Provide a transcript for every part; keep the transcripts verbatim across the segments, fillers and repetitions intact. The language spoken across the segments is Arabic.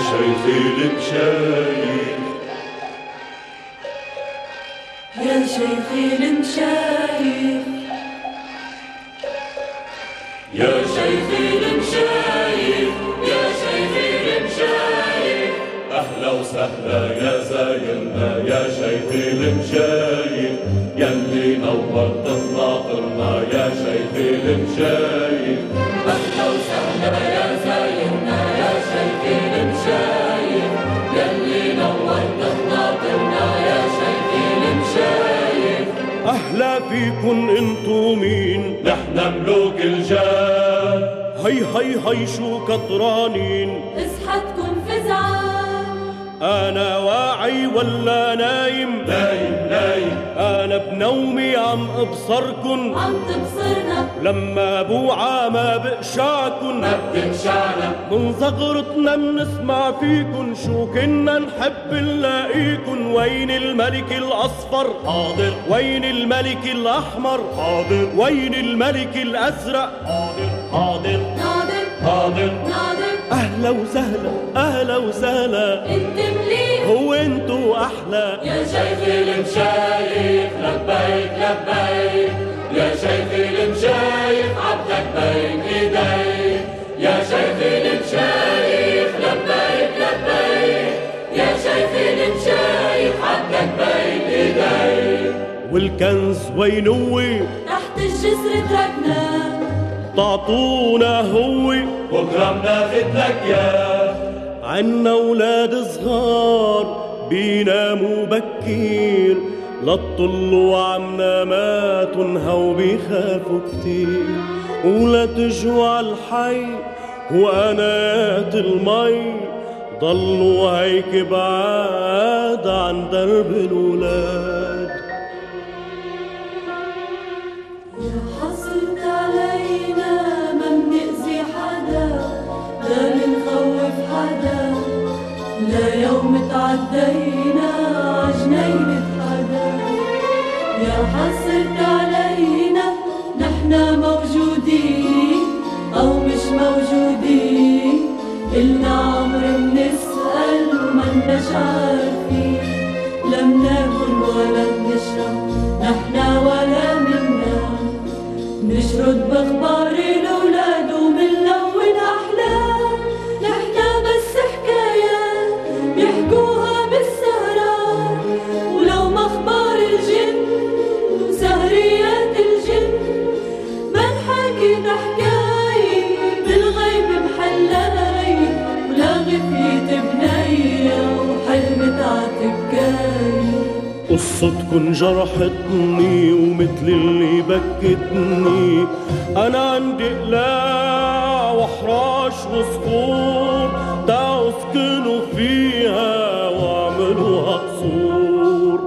شيخي المشايخ يا شيخي المشايخ يا شيخي المشايخ يا شيخي المشايخ أهلا وسهلا يا زايرنا يا شيخي المشايخ يلي نورت ناطرنا يا شيخي المشايخ أهلا وسهلا يا زايرنا يا شيخي المشايخ يلي نورت ناطرنا يا شيخي المشايخ. أهلا فيكن انتو مين؟ نحن ملوك الجاه. هي هي هي شو كطرانين؟ اصحتكن فزعة. أنا واعي ولا نايم؟ نايم نايم. أنا بنومي عم أبصركن، عم تبصرنا لما بوعى ما بقشعكن، ما بتنشعنا من صغرتنا منسمع فيكن، شو كنا نحب نلاقيكن. وين الملك الأصفر؟ حاضر. وين الملك الأحمر؟ حاضر. وين الملك الأزرق؟ حاضر حاضر ناظر حاضر. ناظر. أهلا وسهلا أهلا وسهلا، انت مليح هو انتو أحلى. يا شيخي المشايخ لبيك لبيك يا شيخي المشايخ عبدك بين ايديك يا شيخي المشايخ لبيك لبيك يا شيخي المشايخ عبدك بين ايديك. والكنز وين هو؟ تحت الجسر تركناه، تعطونا هو، بكره بناخد لك ياه. عنا ولاد صغار بيناموا بكير، للطلوا عمنا ما تنهوا بيخافوا كتير. ولا تجوا الحي وقناة المي، ضلوا هيك بعاد عن درب الولاد. يا حصرت علينا ما بنأذي حدا، لا منخوف حدا، لا يوم تعدينا عجنينة حدا. يا حصرت علينا نحنا موجودين أو مش موجودين، إلنا عمر منسأل ومناش عارفين. لا مناكل ولا منشرب نحنا ولا منا، نشرد بأخبار الأولاد ومنلون أحلام. نحنا بس حكايات بيحكوها بالسهرات، ولو مخبار الجن وسهريات الجن ما نحكي حكاية بالغيب محلاي، ولا غفيت بنية وحلمت عتبكاي. قصتكن جرحتني ومثل اللي بكتني، أنا عندي قلاع وحراش وصخور، تعوا اسكنوا فيها واعملوها قصور.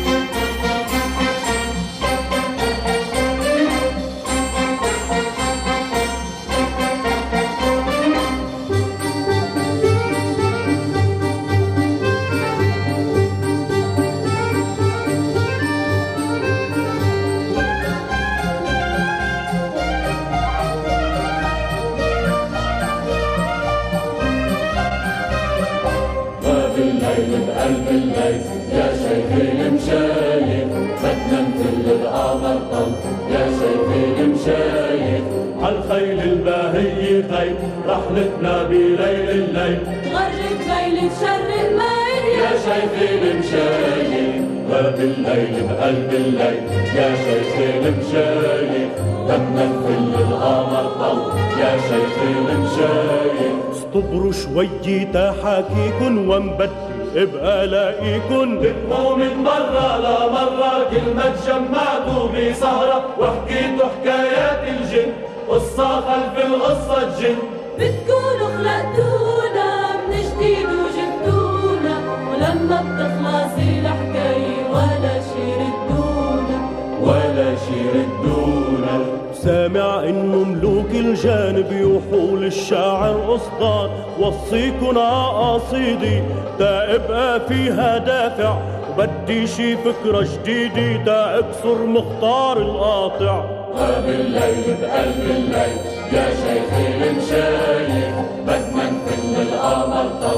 بقلب الليل يا شيخي المشايخ، بدنا نفل القمر طل يا شيخي المشايخ. عالخيل الباهية خيل رحلتنا بليل الليل، تغرد ليلة شر الميل يا شيخي المشايخ. وبالليل بقلب الليل يا شيخي المشايخ، بدنا نفل القمر طل يا شيخي المشايخ. اصطبروا شوي تحاكيكن وانبدي ابقى لاقيكن. تبقوا من مرة لمرة كل ما تجمعتوا بسهرة وحكيتوا حكايات الجن، قصة خلف القصة الجن. بتكونوا خلقتونا من جديد وجبتونا، ولما بتخلص الحكاية ولا شي ردونا ولا شي ردونا. سامع انه ملوك الجانب يوحوا للشاعر قصدان، وصيكن عقاصيدي تا ابقى فيها دافع، وبدي شي فكرة جديدة تا اكسر مختار القاطع. وبالليل بقلب الليل يا شيخي المشايخ، بدنا نفل القمر طل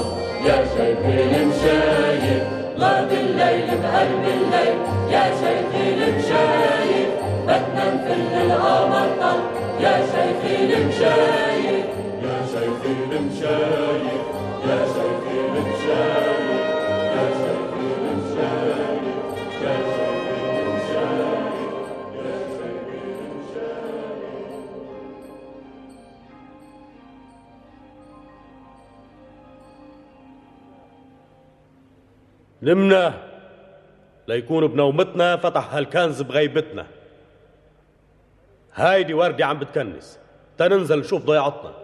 يا شيخي المشايخ غاب الليل بقلب الليل يا شيخي المشايخ بدنا نفل القمر طل يا شيخي المشايخ يا شيخي المشايخ يا شيخي المشايخ يا شيخي المشايخ يا شيخي المشايخ يا شيخي المشايخ. نمنا ليكون بنومتنا فتح هالكنز بغيبتنا. هايدي وردي عم بتكنس، تننزل نشوف ضيعتنا.